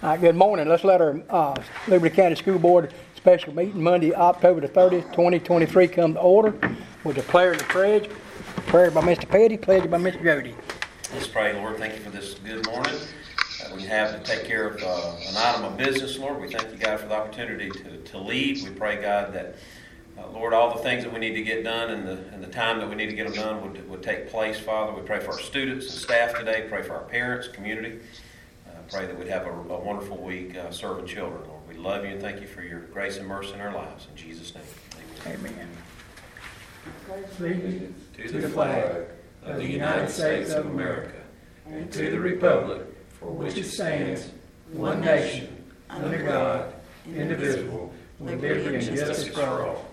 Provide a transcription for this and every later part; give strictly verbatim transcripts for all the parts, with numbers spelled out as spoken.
All right, good morning. Let's let our uh, Liberty County School Board special meeting Monday, October the thirtieth, twenty twenty-three come to order with the prayer to pledge. Prayer by Mister Petty, pledge by Mister Jody. Let's pray, Lord. Thank you for this good morning. Uh, we have to take care of uh, an item of business, Lord. We thank you, God, for the opportunity to, to lead. We pray, God, that, uh, Lord, all the things that we need to get done and the, and the time that we need to get them done would, would take place, Father. We pray for our students and staff today. Pray for our parents, community. Pray that we'd have a, a wonderful week uh, serving children, Lord. We love you and thank you for your grace and mercy in our lives. In Jesus' name, amen. Amen. Allegiance to the flag of the United States of America and to the republic for which it stands, one nation, under God, indivisible, with liberty and justice for all.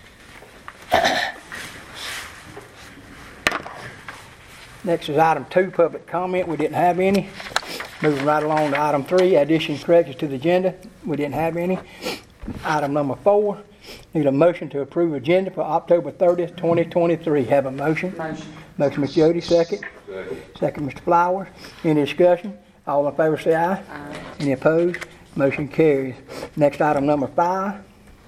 Next is item two, public comment. We didn't have any. Moving right along to item three, additions, corrections to the agenda. We didn't have any. Item number four, need a motion to approve agenda for October thirtieth, twenty twenty-three. Have a motion? Motion. Motion, Mister Jody, second. Second. Second, Mister Flowers. Any discussion? All in favor say aye. Aye. Any opposed? Motion carries. Next item number five.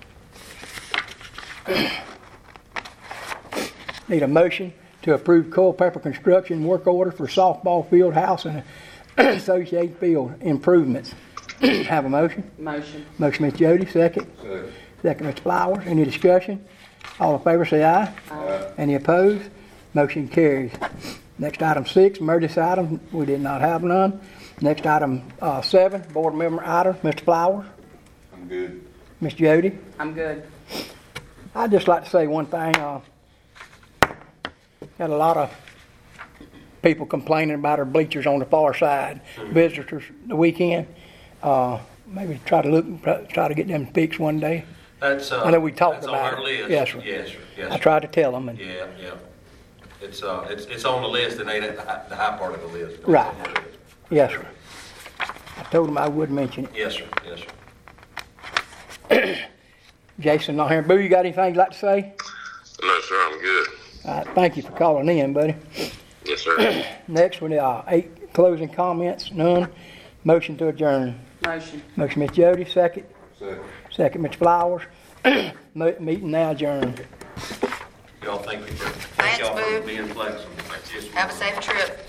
Need a motion to approve Culpeper Construction work order for softball field house and associated field improvements. Have a motion? Motion. Motion, Mister Jody, second. Second. Second, Mister Flowers. Any discussion? All in favor say aye. Aye. Any opposed? Motion carries. Next item six, emergency item. We did not have none. Next item uh, seven, board member item. Mister Flowers. I'm good. Mister Jody. I'm good. I'd just like to say one thing. Uh, got a lot of people complaining about our bleachers on the far side. Visitors the weekend. Uh, maybe try to look, try to get them fixed one day. That's, uh, I know we talked that's about on our it. list. Yes, sir. Yes, sir. Yes, I sir. tried to tell them. And Yeah, yeah. It's, uh, it's, it's on the list. It ain't at the high, the high part of the list. It's Right. on the list. yes, sir. I told them I would mention it. Yes, sir. Yes, sir. Jason, not here. Boo, you got anything you'd like to say? No, sir, I'm good. All right, thank you for calling in, buddy. Yes, sir. Next, we uh, eight closing comments. None. Motion to adjourn. Motion. Motion, Mister Jody. Second. Second. Second, Mister Flowers. Mo- Meeting now adjourned. Y'all thank you for, thank Thanks, y'all for Boo. being flexible. Yes, Have a ma'am. safe trip.